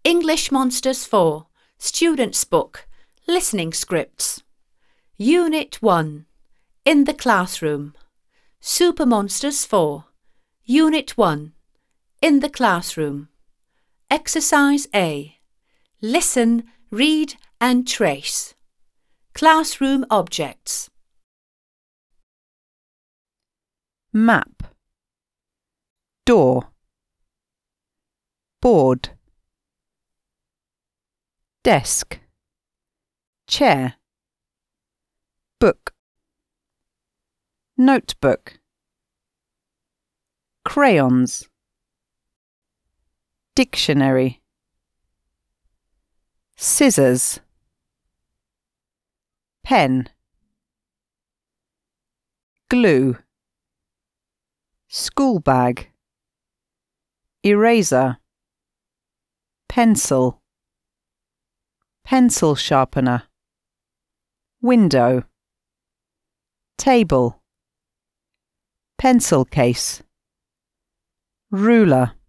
English Monsters 4, Students' Book, Listening Scripts. Unit 1, In the Classroom. Super Monsters 4, Unit 1, In the Classroom. Exercise A. Listen, read and trace. Classroom objects. Map, door, board, desk, chair, book, notebook, crayons, dictionary, scissors, pen, glue, school bag, eraser, pencil, pencil sharpener, window, table, pencil case, ruler.